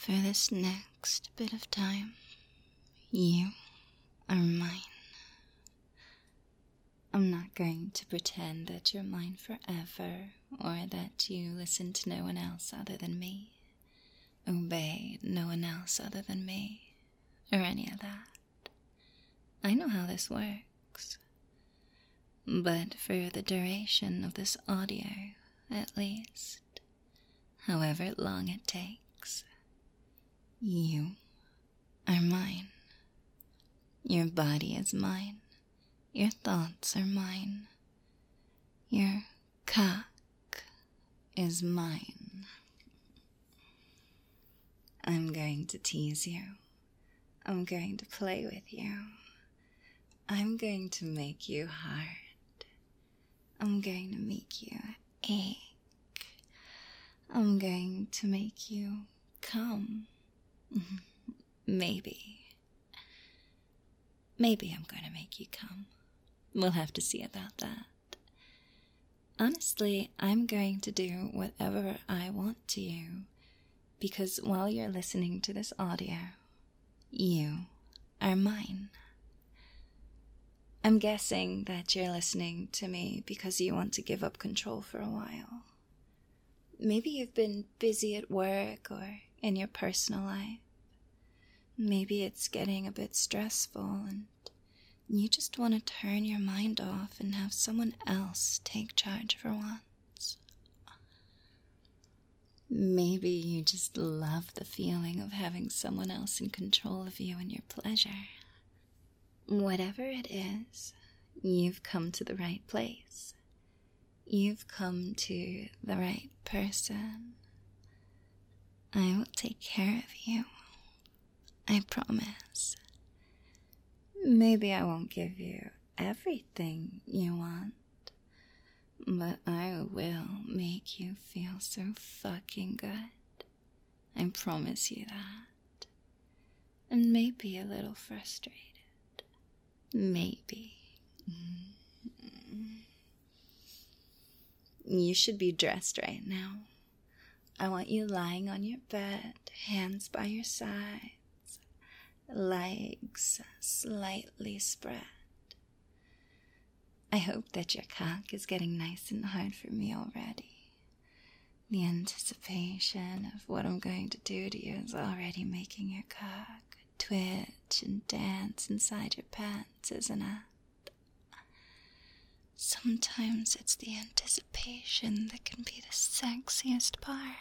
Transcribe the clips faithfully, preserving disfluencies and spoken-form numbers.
For this next bit of time, you are mine. I'm not going to pretend that you're mine forever, or that you listen to no one else other than me, obey no one else other than me, or any of that. I know how this works. But for the duration of this audio, at least, however long it takes, you are mine. Your body is mine. Your thoughts are mine. Your cock is mine. I'm going to tease you. I'm going to play with you. I'm going to make you hard. I'm going to make you ache. I'm going to make you come. Maybe. Maybe I'm going to make you come. We'll have to see about that. Honestly, I'm going to do whatever I want to you, because while you're listening to this audio, you are mine. I'm guessing that you're listening to me because you want to give up control for a while. Maybe you've been busy at work or in your personal life. Maybe it's getting a bit stressful and you just want to turn your mind off and have someone else take charge for once. Maybe you just love the feeling of having someone else in control of you and your pleasure. Whatever it is, you've come to the right place. You've come to the right person. I will take care of you. I promise. Maybe I won't give you everything you want, but I will make you feel so fucking good. I promise you that. And maybe a little frustrated. Maybe. You should be dressed right now. I want you lying on your bed, hands by your sides, legs slightly spread. I hope that your cock is getting nice and hard for me already. The anticipation of what I'm going to do to you is already making your cock twitch and dance inside your pants, isn't it? Sometimes it's the anticipation that can be the sexiest part.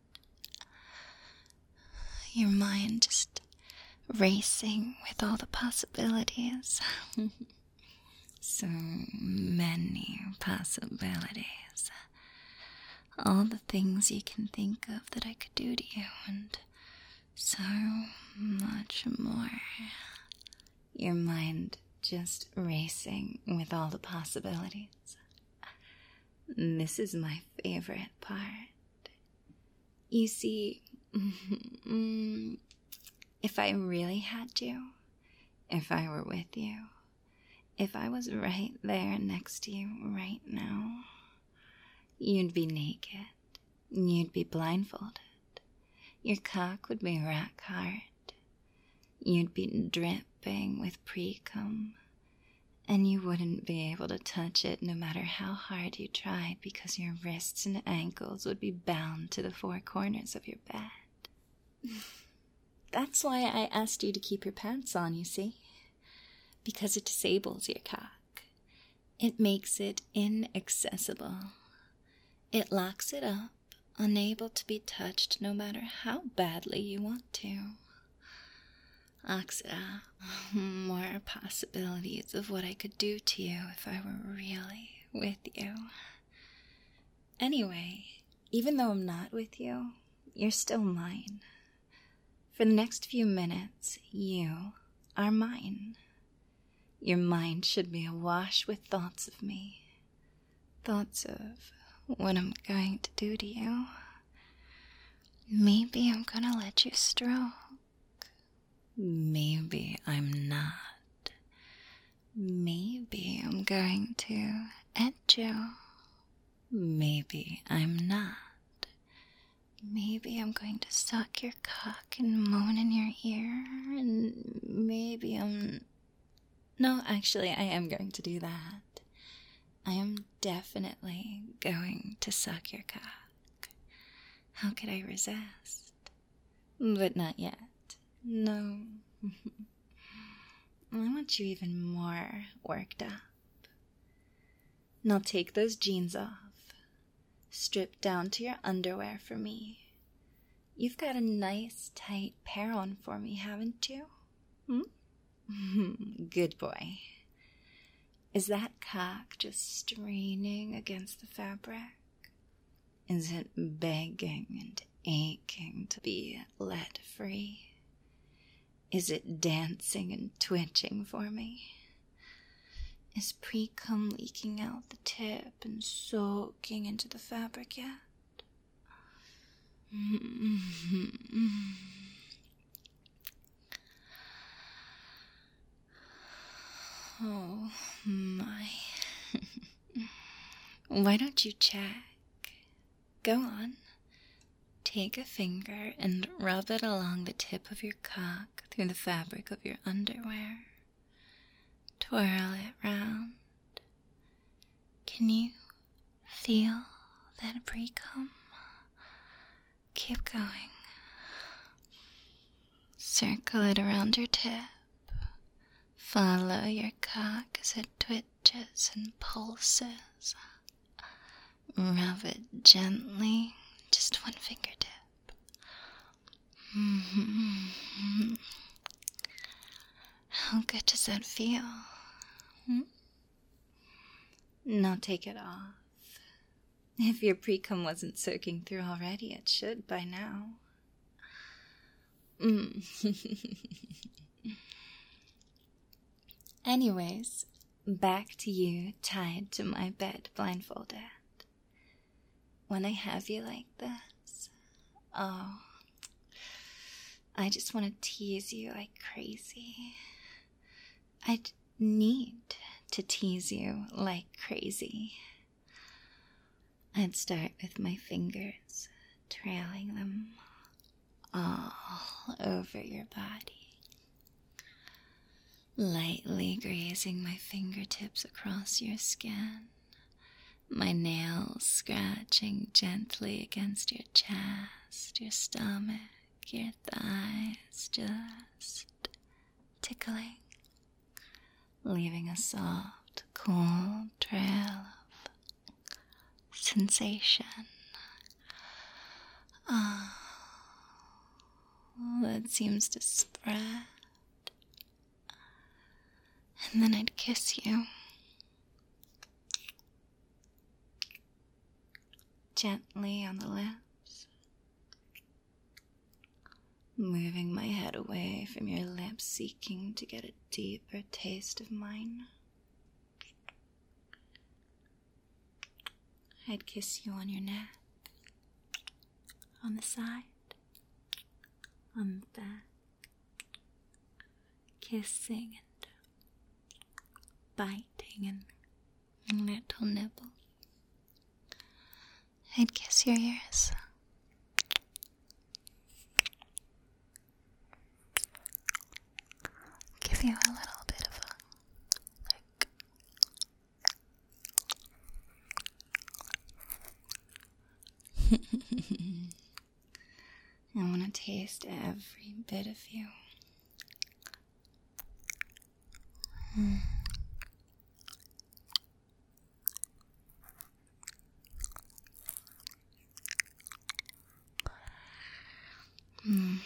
Your mind just racing with all the possibilities. So many possibilities. All the things you can think of that I could do to you, and so much more. Your mind just racing with all the possibilities. This is my favorite part. You see, if I really had you, if I were with you, if I was right there next to you right now, you'd be naked, you'd be blindfolded, your cock would be rock hard, you'd be dripping with pre-cum, and you wouldn't be able to touch it no matter how hard you tried, because your wrists and ankles would be bound to the four corners of your bed. That's why I asked you to keep your pants on, you see? Because it disables your cock. It makes it inaccessible. It locks it up, unable to be touched no matter how badly you want to. Locks it up. More possibilities of what I could do to you if I were really with you. Anyway, even though I'm not with you, you're still mine. For the next few minutes, you are mine. Your mind should be awash with thoughts of me. Thoughts of what I'm going to do to you. Maybe I'm gonna let you stroke. Maybe I'm not. Maybe I'm going to edge you. Maybe I'm not. maybe I'm going to suck your cock and moan in your ear, and maybe I'm... No, actually, I am going to do that. I am definitely going to suck your cock. How could I resist? But not yet. No. I want you even more worked up. Now take those jeans off. Strip down to your underwear for me. You've got a nice tight pair on for me, haven't you? Hmm? Good boy. Is that cock just straining against the fabric? Is it begging and aching to be let free? Is it dancing and twitching for me? Is pre-cum leaking out the tip and soaking into the fabric yet? Oh my. Why don't you check? Go on. Take a finger and rub it along the tip of your cock through the fabric of your underwear. Twirl it round. Can you feel that pre-cum? Keep going. Circle it around your tip. Follow your cock as it twitches and pulses. Rub it gently, just one fingertip. Mm-hmm. How good does that feel? Hmm? Now take it off. If your pre-cum wasn't soaking through already, it should by now. Mm. Anyways, back to you tied to my bed blindfolded. When I have you like this, oh, I just want to tease you like crazy. I need to tease you like crazy. I'd start with my fingers, trailing them all over your body, lightly grazing my fingertips across your skin, my nails scratching gently against your chest, your stomach, your thighs, just tickling, leaving a soft, cool trail of sensation. Ah, oh, that seems to spread. And then I'd kiss you. Gently on the lips. Moving my head away from your lips, seeking to get a deeper taste of mine. I'd kiss you on your neck, on the side, on the back, kissing and biting and little nibble. I'd kiss your ears. Give you a little bit of a lick. I want to taste every bit of you. Mm. Mm.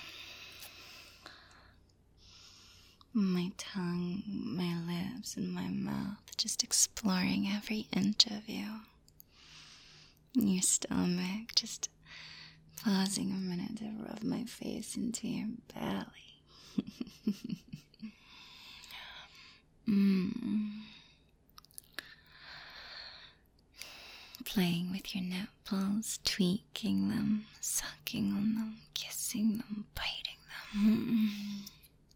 My tongue, my lips, and my mouth just exploring every inch of you. Your stomach, just pausing a minute to rub my face into your belly. mm. Playing with your nipples, tweaking them, sucking on them, kissing them, biting them. Mm.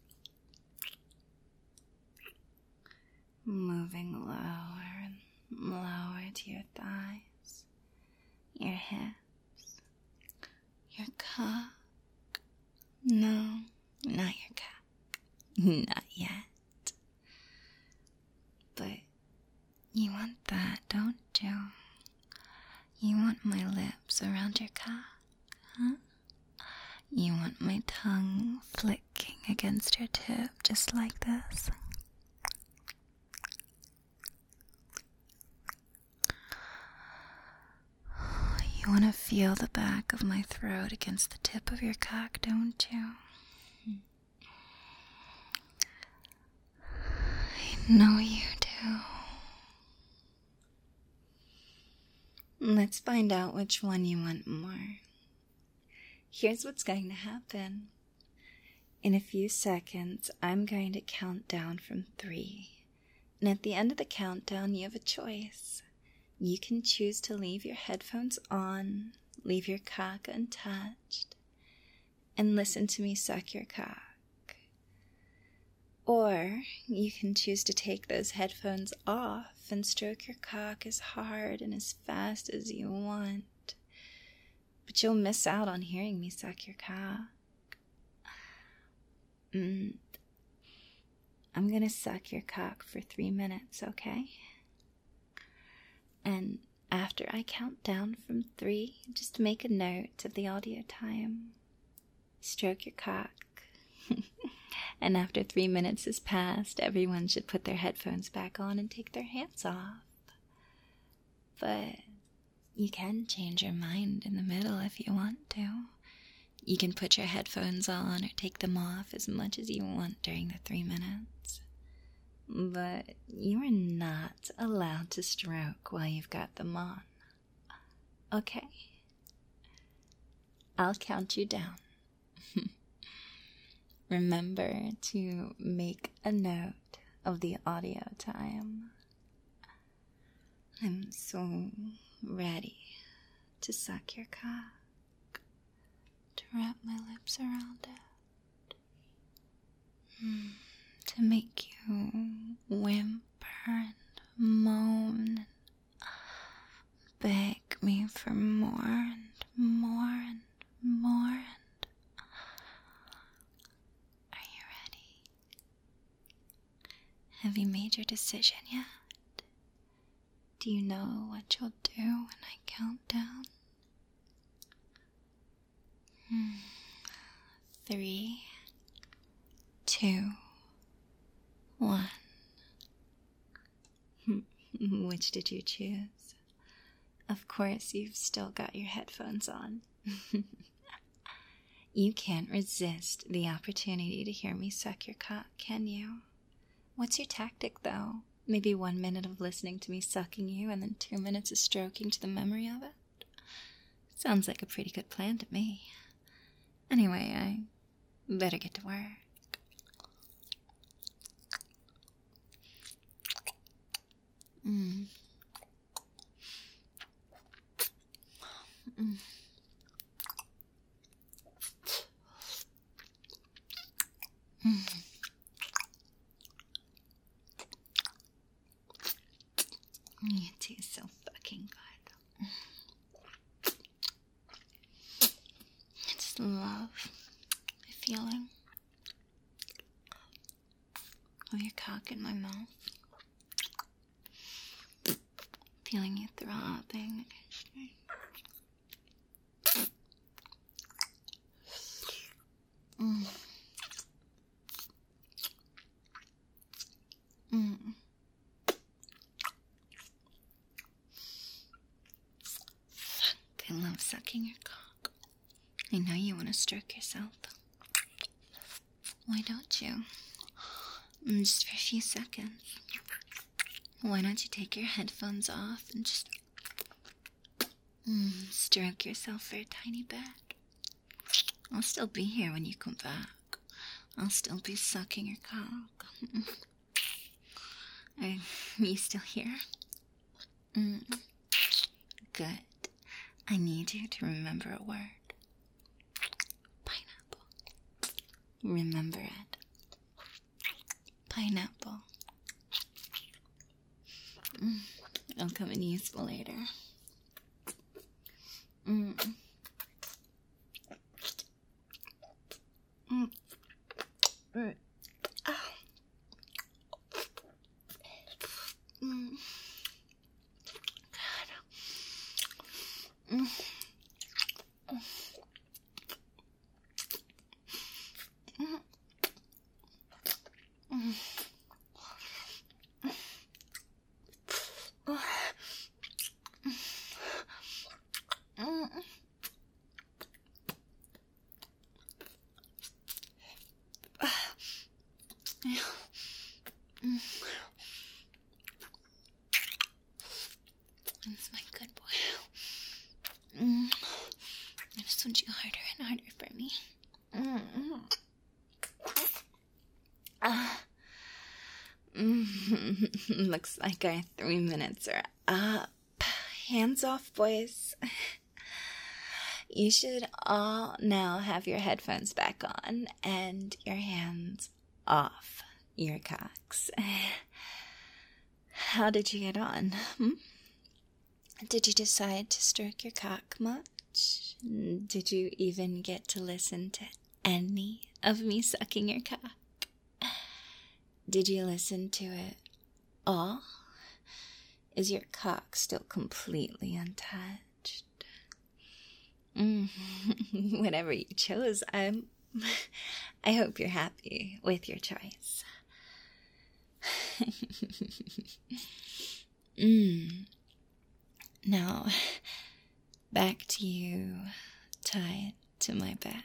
Moving lower and lower to your thighs, your hips, Not yet. But you want that, don't you? You want my lips around your cock, huh? You want my tongue flicking against your tip just like this? You want to feel the back of my throat against the tip of your cock, don't you? I know you do. Let's find out which one you want more. Here's what's going to happen. In a few seconds, I'm going to count down from three. And at the end of the countdown, you have a choice. You can choose to leave your headphones on, leave your cock untouched, and listen to me suck your cock. Or you can choose to take those headphones off and stroke your cock as hard and as fast as you want. But you'll miss out on hearing me suck your cock. Mm. I'm gonna suck your cock for three minutes, okay? And after I count down from three, just make a note of the audio time. Stroke your cock. And after three minutes has passed, everyone should put their headphones back on and take their hands off. But you can change your mind in the middle if you want to. You can put your headphones on or take them off as much as you want during the three minutes. But you are not allowed to stroke while you've got them on. Okay? I'll count you down. Remember to make a note of the audio time. I'm so ready to suck your cock, to wrap my lips around it, mm, to make you whimper and moan and beg me for more and more and more. Have you made your decision yet? Do you know what you'll do when I count down? Hmm. Three, two, one. Which did you choose? Of course, you've still got your headphones on. You can't resist the opportunity to hear me suck your cock, can you? What's your tactic, though? Maybe one minute of listening to me sucking you and then two minutes of stroking to the memory of it? Sounds like a pretty good plan to me. Anyway, I better get to work. Mm. Mm. Mm. You taste so fucking good. I just love the feeling of your cock in my mouth. Feeling you throbbing against me. Mm. Mm. I love sucking your cock. I know you want to stroke yourself. Why don't you? Just for a few seconds. Why don't you take your headphones off and just mm, stroke yourself for a tiny bit? I'll still be here when you come back. I'll still be sucking your cock. Are you still here? Mm. Good. I need you to remember a word. Pineapple. Remember it. Pineapple. Mm. It'll come in useful later. Mm. Mm. Mm. Ah. That's my good boy. Mm. I just want you harder and harder for me. Mm-hmm. Ah. Mm. Looks like our three minutes are up. Hands off, boys. You should all now have your headphones back on and your hands off your cocks. How did you get on? Hmm? Did you decide to stroke your cock much? Did you even get to listen to any of me sucking your cock? Did you listen to it all? Is your cock still completely untouched? Mm. Whatever you chose, I'm, I hope you're happy with your choice. mm. Now, back to you, tied to my bed.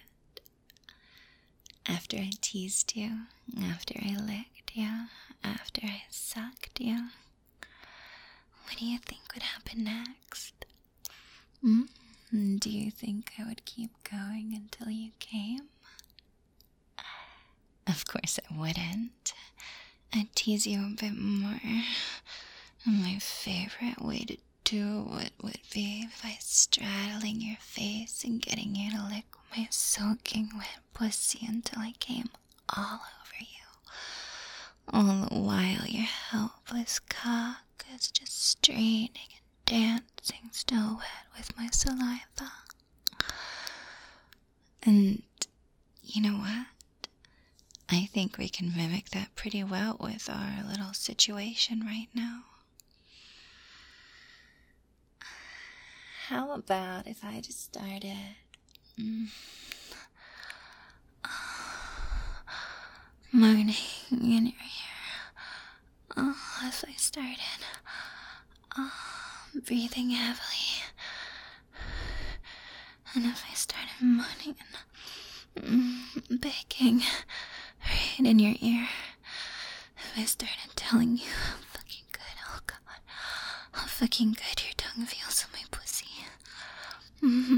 After I teased you, after I licked you, after I sucked you, what do you think would happen next? Hmm? Do you think I would keep going until you came? Of course I wouldn't. I'd tease you a bit more. And my favorite way to do it would be by straddling your face and getting you to lick my soaking wet pussy until I came all over you. All the while your helpless cock is just straining and dancing, still wet with my saliva. And you know what? I think we can mimic that pretty well with our little situation right now. How about if I just started mm, moaning in your ear? Oh, if I started oh, breathing heavily, and if I started moaning and mm, begging right in your ear, if I started telling you how fucking good, oh god, how fucking good your tongue feels on my pussy. Mm-hmm.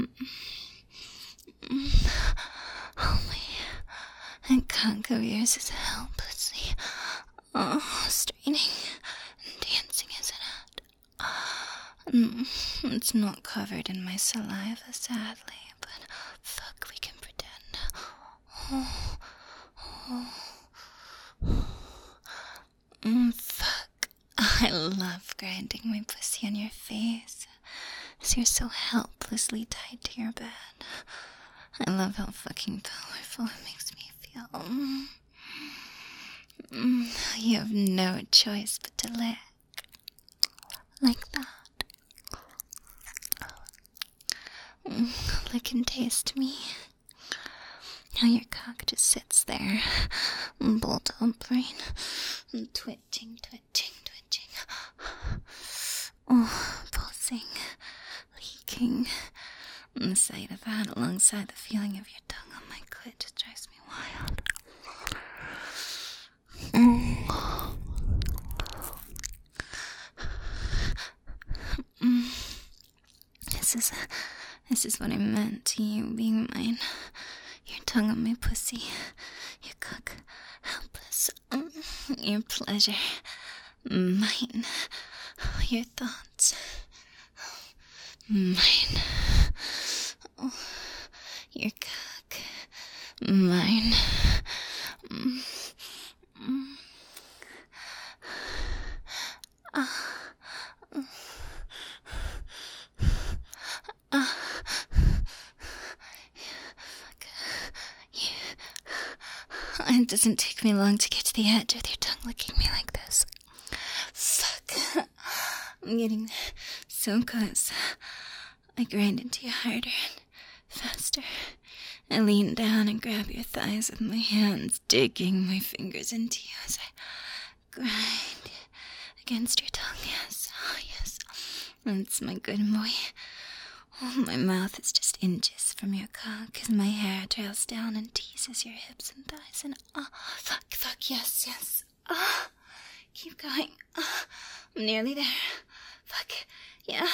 Oh my, that cock of yours is helplessly, oh, straining and dancing, isn't it? Mm, it's not covered in my saliva, sadly, but fuck, we can pretend. Oh, oh. Mm, fuck, I love grinding my pussy on your face as you're so helplessly tied to your bed. I love how fucking powerful it makes me feel. Mm. Mm, you have no choice but to lick. Like that. Mm, lick and taste me. How your cock just sits there, bolt upright, twitching, twitching, twitching. Oh, pulsing, leaking. And the sight of that, alongside the feeling of your tongue on my clit, just drives me wild. Mm. Mm. This is, this is what I meant to you being mine. Your tongue on my pussy, your cock, helpless, mm. Your pleasure, mine. Your thoughts, mine. Oh, your cock, mine. Mm. Mm. Ah. Mm. Ah. Fuck. Yeah. It doesn't take me long to get to the edge with your tongue licking me like this. Fuck. I'm getting so close. I grind into you harder and faster. I lean down and grab your thighs with my hands, digging my fingers into you as I grind against your tongue. Yes, oh yes, that's my good boy. Oh, my mouth is just inches from your cock as my hair trails down and teases your hips and thighs. And ah, oh, fuck, fuck, yes, yes. Ah, oh, keep going. Oh, I'm nearly there. Fuck, yeah.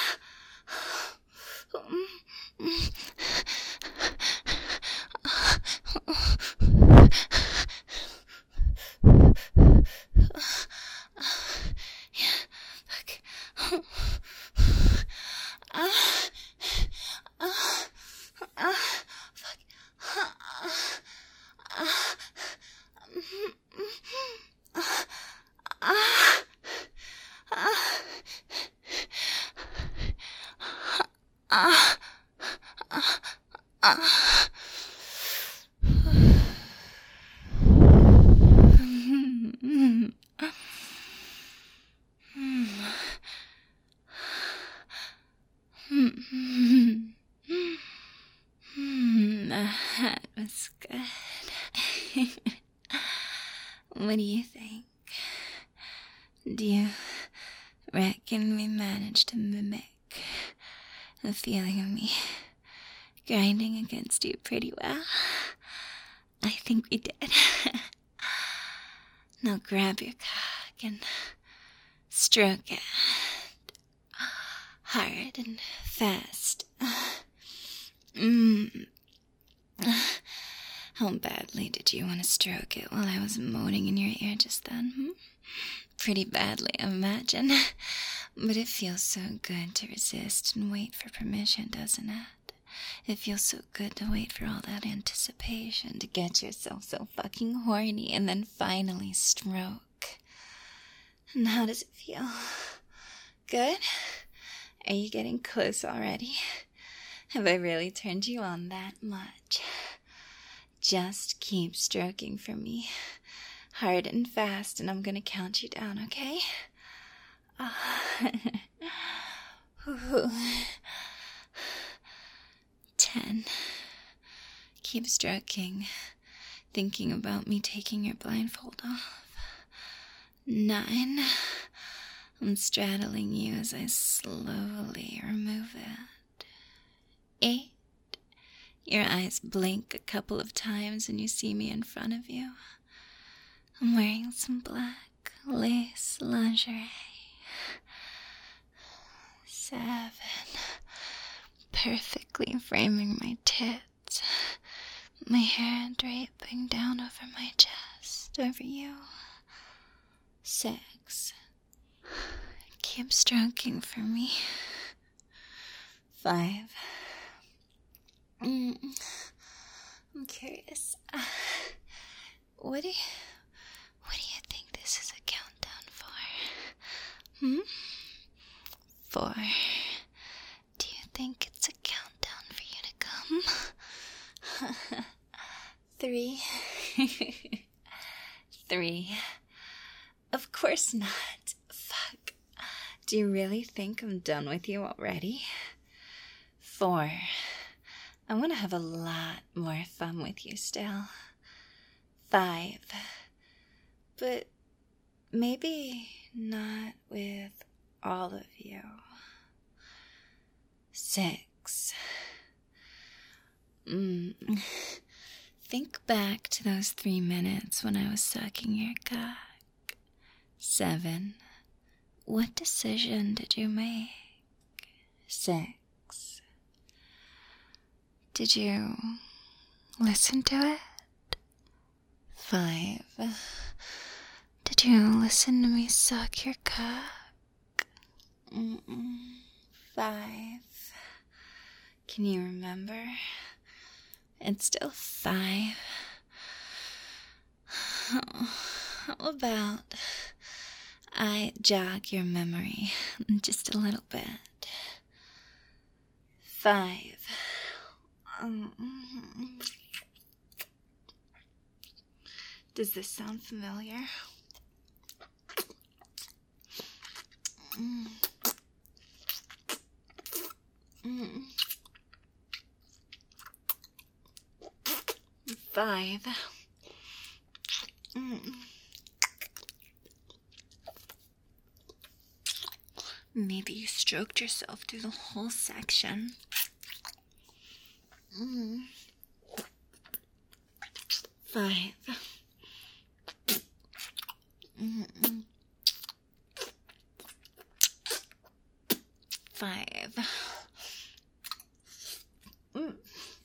That was good. What do you think? Do you reckon we managed to mimic the feeling of me grinding against you pretty well? I think we did. Now grab your cock and stroke it hard and fast. Mm. How badly did you want to stroke it while I was moaning in your ear just then? Hmm? Pretty badly, I imagine. But it feels so good to resist and wait for permission, doesn't it? It feels so good to wait for all that anticipation, to get yourself so fucking horny and then finally stroke. And how does it feel? Good? Are you getting close already? Have I really turned you on that much? Just keep stroking for me, hard and fast, and I'm gonna count you down, okay? Uh, Ten. Keep stroking, thinking about me taking your blindfold off. Nine. I'm straddling you as I slowly remove it. Eight. Your eyes blink a couple of times and you see me in front of you. I'm wearing some black lace lingerie. Seven. Perfectly framing my tits. My hair draping down over my chest, over you. Six. Keep stroking for me. Five. Mm, I'm curious. Uh, what do you, what do you think this is a countdown for? Hmm? Four. Do you think it's a countdown for you to come? Three. Three. Of course not. Fuck. Do you really think I'm done with you already? Four. I want to have a lot more fun with you still. Five. But maybe not with all of you. Six. Mm. Think back to those three minutes when I was sucking your cock. Seven. What decision did you make? Six. Did you listen to it? Five. Did you listen to me suck your cock? Mm-mm. Five. Can you remember? It's still five. How about I jog your memory just a little bit? Five. Does this sound familiar? Mm. Mm. Five. Mm. Maybe you stroked yourself through the whole section. Mm. Five. Mm-mm. Five. Mm.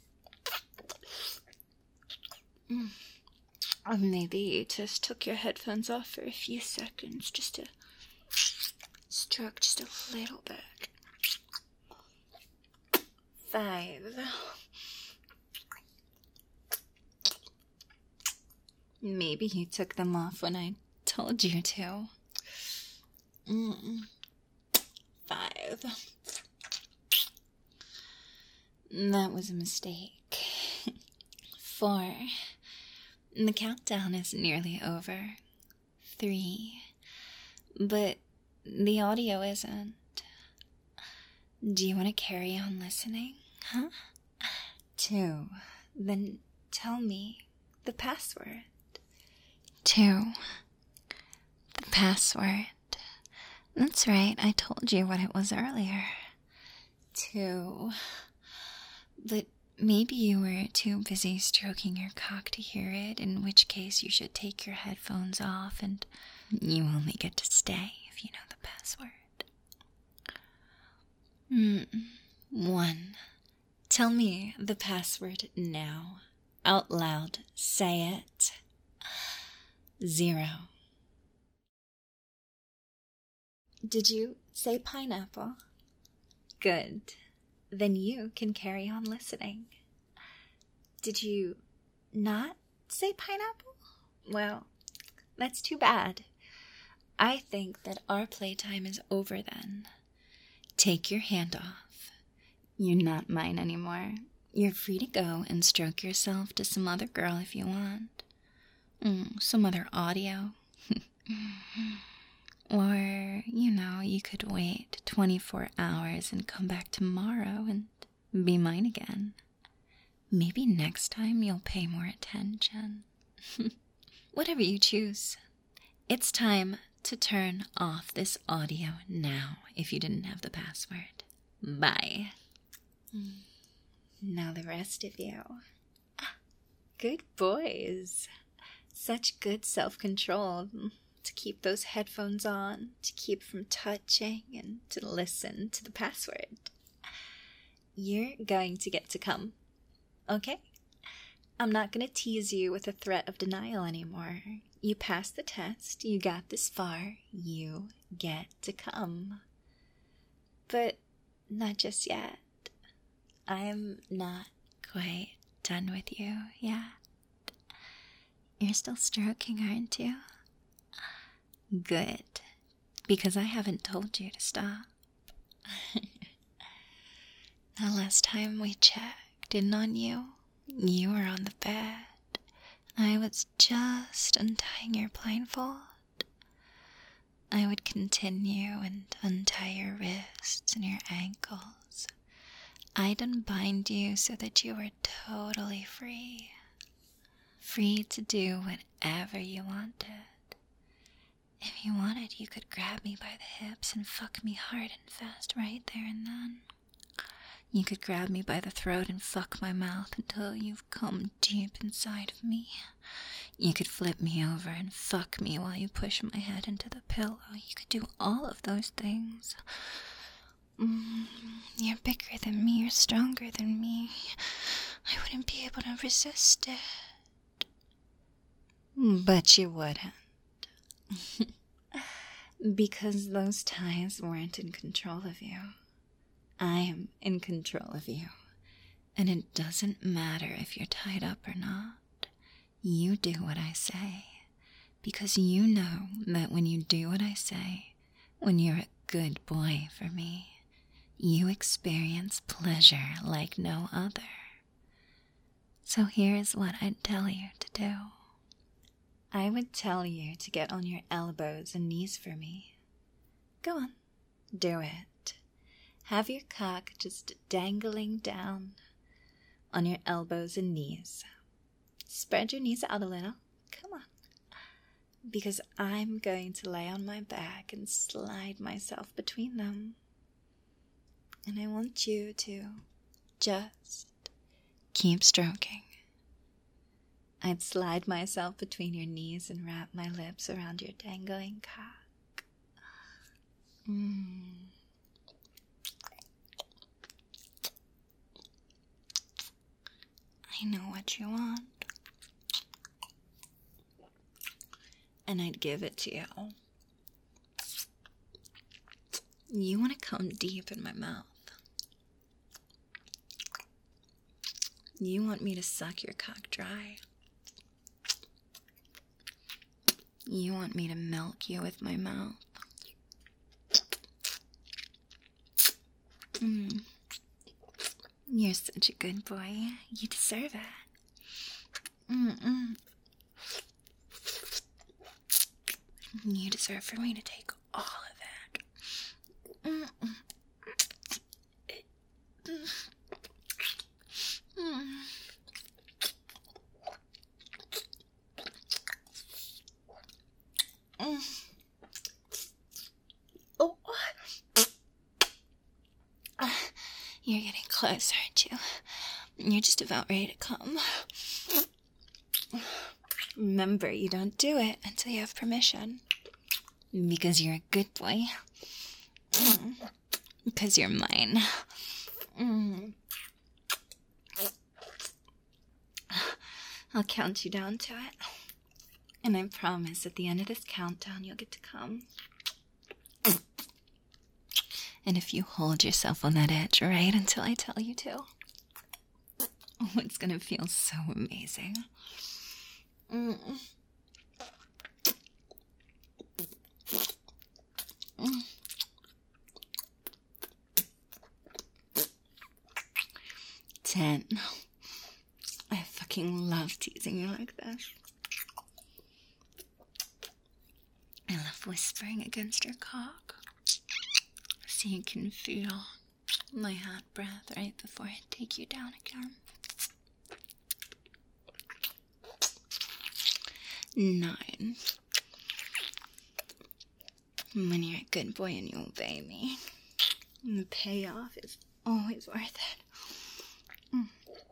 Mm. Or maybe you just took your headphones off for a few seconds just to stroke just a little bit. Five. Maybe you took them off when I told you to. Mm-mm. Five. That was a mistake. Four. The countdown is nearly over. Three. But the audio isn't. Do you want to carry on listening? Huh? Two. Then tell me the password. Two. The password. That's right, I told you what it was earlier. Two. But maybe you were too busy stroking your cock to hear it, in which case you should take your headphones off and you only get to stay if you know the password. Mm. One. Tell me the password now. Out loud. Say it. Zero. Did you say pineapple? Good. Then you can carry on listening. Did you not say pineapple? Well, that's too bad. I think that our playtime is over then. Take your hand off. You're not mine anymore. You're free to go and stroke yourself to some other girl if you want. Mm, some other audio. Or, you know, you could wait twenty-four hours and come back tomorrow and be mine again. Maybe next time you'll pay more attention. Whatever you choose. It's time to turn off this audio now if you didn't have the password. Bye. Now the rest of you. Good boys. Such good self-control. To keep those headphones on, to keep from touching, and to listen to the password. You're going to get to come, okay? I'm not going to tease you with a threat of denial anymore. You passed the test, you got this far, you get to come. But not just yet. I'm not quite done with you yet. You're still stroking, aren't you? Good, because I haven't told you to stop. The last time we checked in on you, you were on the bed. I was just untying your blindfold. I would continue and untie your wrists and your ankles. I'd unbind you so that you were totally free. Free to do whatever you wanted. If you wanted, you could grab me by the hips and fuck me hard and fast right there and then. You could grab me by the throat and fuck my mouth until you've come deep inside of me. You could flip me over and fuck me while you push my head into the pillow. You could do all of those things. Mm, you're bigger than me, you're stronger than me. I wouldn't be able to resist it. But you wouldn't. Because those ties weren't in control of you. I am in control of you. And it doesn't matter if you're tied up or not. You do what I say. Because you know that when you do what I say, when you're a good boy for me, you experience pleasure like no other. So here's what I'd tell you to do. I would tell you to get on your elbows and knees for me. Go on, do it. Have your cock just dangling down on your elbows and knees. Spread your knees out a little. Come on. Because I'm going to lay on my back and slide myself between them. And I want you to just Keep stroking. I'd slide myself between your knees and wrap my lips around your dangling cock. Mm. I know what you want. And I'd give it to you. You want to come deep in my mouth. You want me to suck your cock dry. You want me to milk you with my mouth. Mm. You're such a good boy. You deserve it. Mm-mm. You deserve for me to take all of that. Mm-mm. Mm. Mm. Oh. Uh, you're getting close, aren't you? You're just about ready to come. Remember, you don't do it until you have permission. Because you're a good boy. Mm. Because you're mine. Mm. I'll count you down to it. And I promise at the end of this countdown you'll get to come. And if you hold yourself on that edge right until I tell you to, oh, it's gonna feel so amazing. Mm. Mm. Ten. I fucking love teasing you like this. I love whispering against your cock so you can feel my hot breath right before I take you down again. Nine. When you're a good boy and you obey me, and the payoff is always worth it. Mm.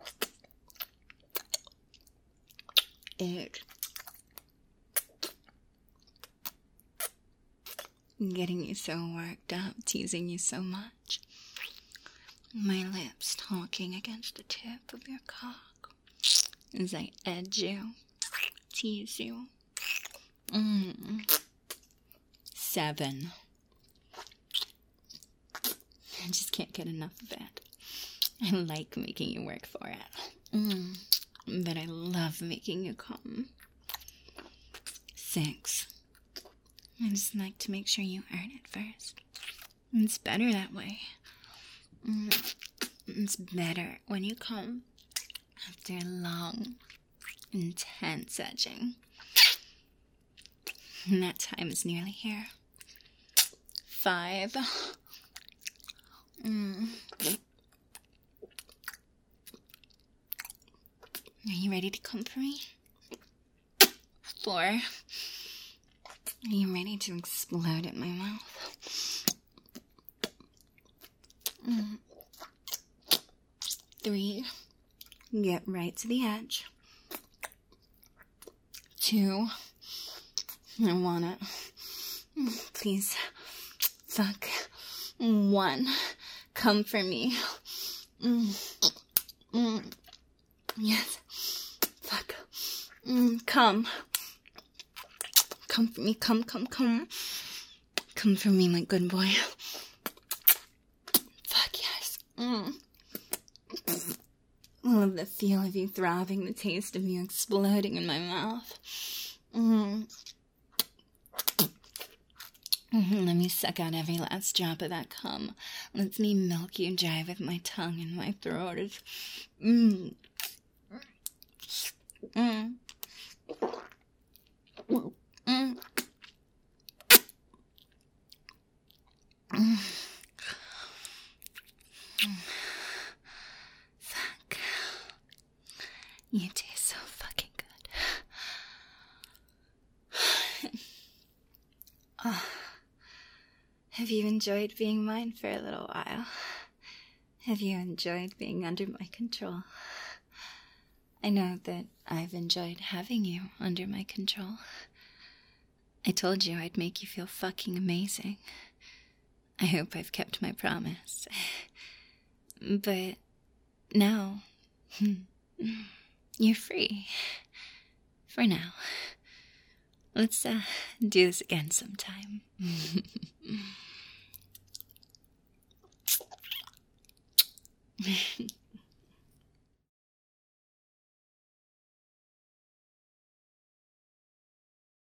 Eight. Getting you so worked up, teasing you so much. My lips talking against the tip of your cock as I edge you, tease you. Mm. Seven. I just can't get enough of it. I like making you work for it. Mm. But I love making you come. Six. I just like to make sure you earn it first. It's better that way. Mm. It's better when you come after long, intense edging. And that time is nearly here. Five. Mm. Are you ready to come for me? Four. Are you ready to explode in my mouth? Mm. Three. Get right to the edge. Two. I want it. Please. Fuck. One. Come for me. Mm. Mm. Yes. Fuck. Mm. Come. Come for me. Come, come, come. Come for me, my good boy. Fuck yes. Mm. I love the feel of you throbbing, the taste of you exploding in my mouth. Mm. Mm-hmm. Let me suck out every last drop of that cum. Let me milk you dry with my tongue in my throat. Mm. Mm. Mm. Mm. Fuck. You taste so fucking good. Oh. Have you enjoyed being mine for a little while? Have you enjoyed being under my control? I know that I've enjoyed having you under my control. I told you I'd make you feel fucking amazing. I hope I've kept my promise. But now, you're free. For now. Let's uh, do this again sometime.